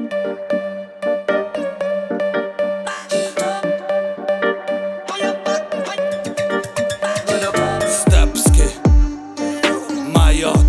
Степский Майот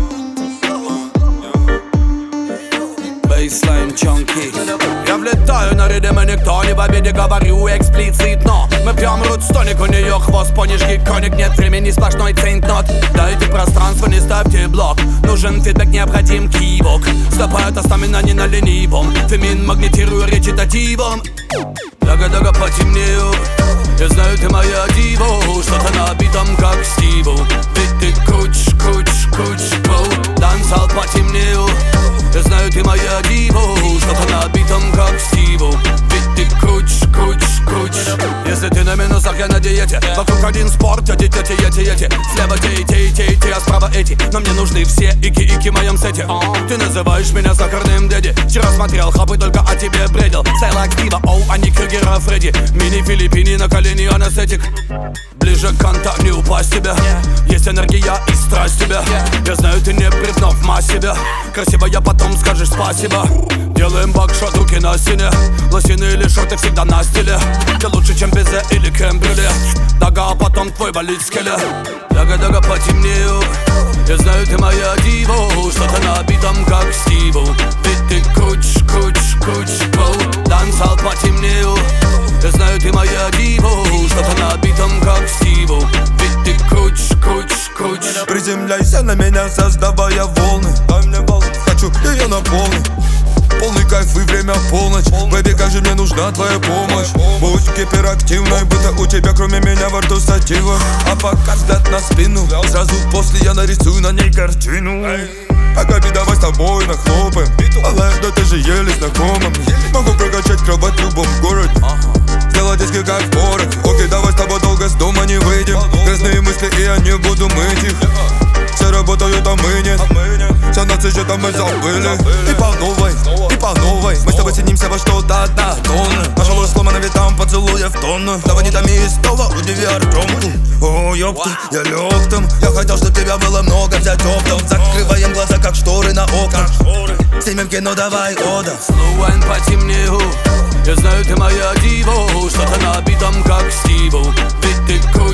Бейслайн Чонки. Я влетаю на ритм, и никто не в обиде, говорю эксплицитно. Мы пьем рут стоник, у нее хвост пониж гик-коник. Нет времени, сплошной цейнтнот. Дайте пространство, не ставьте блок. Нужен фидбэк, необходим кивок. Стопают остамина не на ленивом. Фемин магнитирую речитативом. Дага-дага потемнею. Я знаю, ты моя дива. Что-то на битом, как Стиву. Ведь ты круч, дансал потемнею. Я знаю, ты моя дива. Что-то на битом, как Стиву. Ведь ты круч. Если ты на минусах, я на диете. Вокруг один спорт, эти. Слева те, а справа эти. Но мне нужны все ики в моем сете. Ты называешь меня сахарным дяди. Вчера смотрел хапы, только о тебе бредил. Стайл актива, а не Крюгера Фредди. Мини-Филиппини на колени анестетик. Ближе к контакту, не упасть тебя. Есть энергия и страсть тебя. Я знаю, ты не бревно в массе. Красиво, я потом скажешь спасибо. Делаем бакшот, руки на стене. Лосины или шорты всегда на стиле. Ты лучше, чем безе или крем-брюле. Дага, а потом твой болит скеле. Дага-дага потемнею. Я знаю, ты моя дива. Что-то на битом, как Стиву. Ведь ты круч, дансал потемнею. Я знаю, ты моя дива. Что-то на битом, как Стиву. Ведь ты круч. Приземляйся на меня, создавая волны. Дай мне волны, хочу ее наполнить. Полный кайф и время полночь. Бэби, как же мне нужна твоя помощь. Будь гиперактивной, будто у тебя кроме меня во рту сатива. А пока взгляд на спину, сразу после я нарисую на ней картину. Пока давай с тобой нахлопаем. Але, да ты же еле знакомым. Могу прокачать кровать в любом городе. Сделать диски как порох. Окей, давай с тобой долго с дома не выйдем. Грязные мысли, и я не буду мыть их. Все работают, а мы нет. Все нации что-то мы забыли. И по новой мы с тобой сидимся во что-то однотонно. Пожалуй, сломано ветам поцелуя в тонну. Давай не томи, снова удиви Артемку. О, ёпта, я лёг там. Я хотел, чтоб тебя было много, взять оптом. Закрываем глаза, как шторы на окнах. Снимем кино, давай, ода. Слуэн потемнею. Я знаю, ты моя дива. Что-то на битом, как Стиву. Ведь ты круч.